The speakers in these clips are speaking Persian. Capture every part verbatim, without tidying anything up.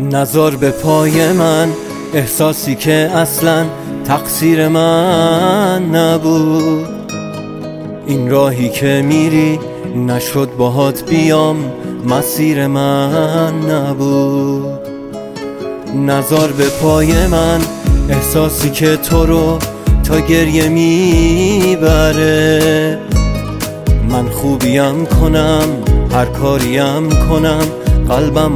نزار به پای من احساسی که اصلا تقصیر من نبود. این راهی که میری نشد باهات بیام، مسیر من نبود. نزار به پای من احساسی که تو رو تا گریه میبره. من خوبیم کنم هر کاریم کنم، قلبم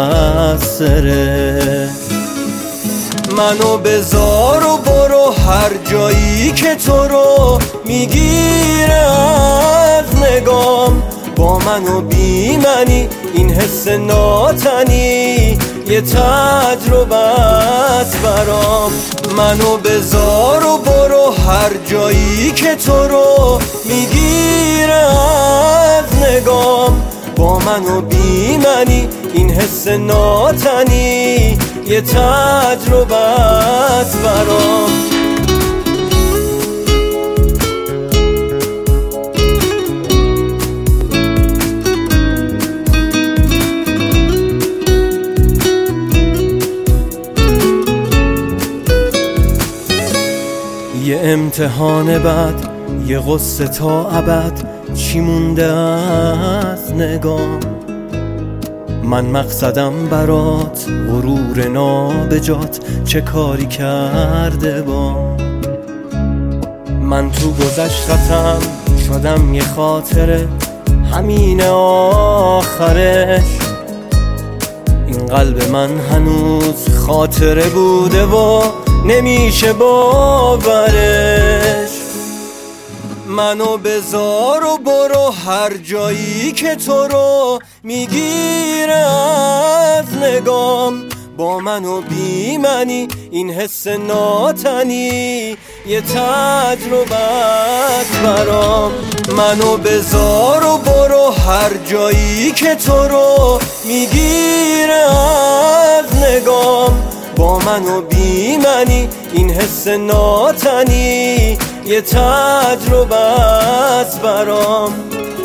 مقصره. منو بذار و برو هر جایی که تو رو میگیره از نگام. با منو بی منی این حس ناتنی یه تجربه است برام. منو بذار و برو هر جایی که تو رو میگیره از نگام. با منو بی منی این حس ناتنی یه تجربه است برام. یه امتحان بد، یه غصه تا ابد، چی مونده از نگام؟ من مقصدم برات غرور نابجات، چه کاری کرده با من؟ تو گذشتتم شدم یه خاطره، همین آخرش. این قلب من هنوز خاطره بوده و نمیشه باورش. منو بذار و برو هر جایی که تو رو میگیره از نگام. با منو بی منی این حس ناتنی یه تجربه است برام. منو بذار و برو هر جایی که تو رو میگیره از نگام. با منو بی منی این حس ناتنی یه تجربه است برام.